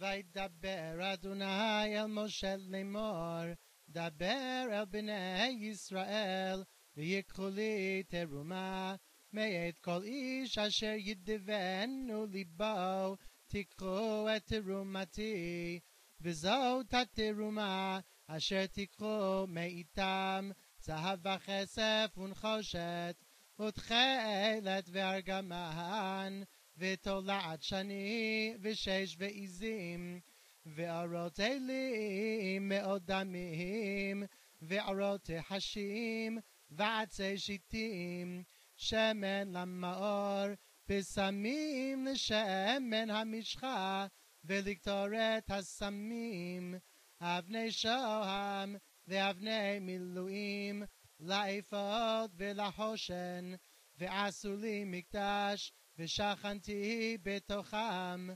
וידבר אדוני אל משה לאמור, דבר אל בני ישראל, ויקחו לי תרומה מאת כל איש אשר ידבנו ליבו, תיקחו את תרומתי, וזאת התרומה אשר תיקחו מאיתם, זהב וכסף ונחושת, ותכלת וארגמן, ותולעת שני, ושש ועזים, וערות אלים מאוד דמים, וערות תחשים, ועצי שיטים, שמן למאור, בשמים לשמן המשחה, ולקטורת הסמים, אבני שוהם ואבני מילואים, לאפוד ולחושן, ועשו לי מקדש, ושכנתי בתוכם,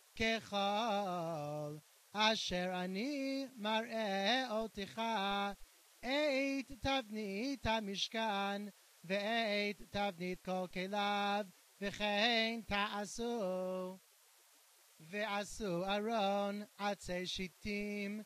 ככל אשר אני מראה אותך, את תבנית המשכן, ואת תבנית כל כליו, וכן תעשו. ועשו ארון עצי שיטים,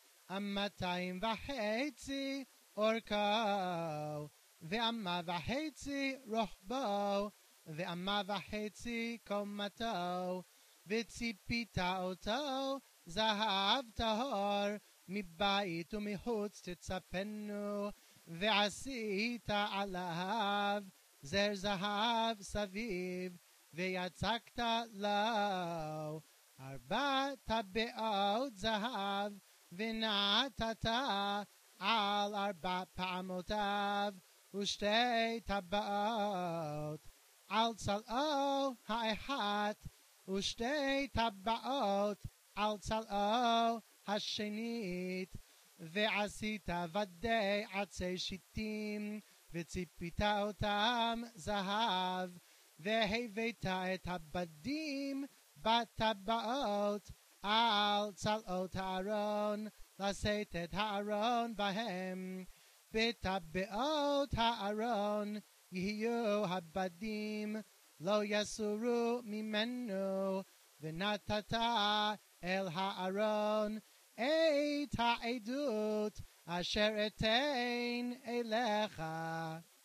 2.5 אורכו, ו1.5 רוחבו, ו1.5 קומתו, וציפית אותו זהב טהור, מבית ומחוץ תצפנו, ועשית עליו זר זהב סביב, ויצקת לו 4 טבעות זהב, ונעתת על 4 פעמותיו, ושתי טבעות על צלעו האחת, ושתי טבעות על צלעו השנית. ועשית ודי עצי שיטים, וציפית אותם זהב, והבאת את הבדים בטבעות על צלעות הארון, לשאת את הארון בהם. בטבעות הארון יהיו הבדים, לא יסורו ממנו, ונתת אל הארון את העדות אשר אתן אליך.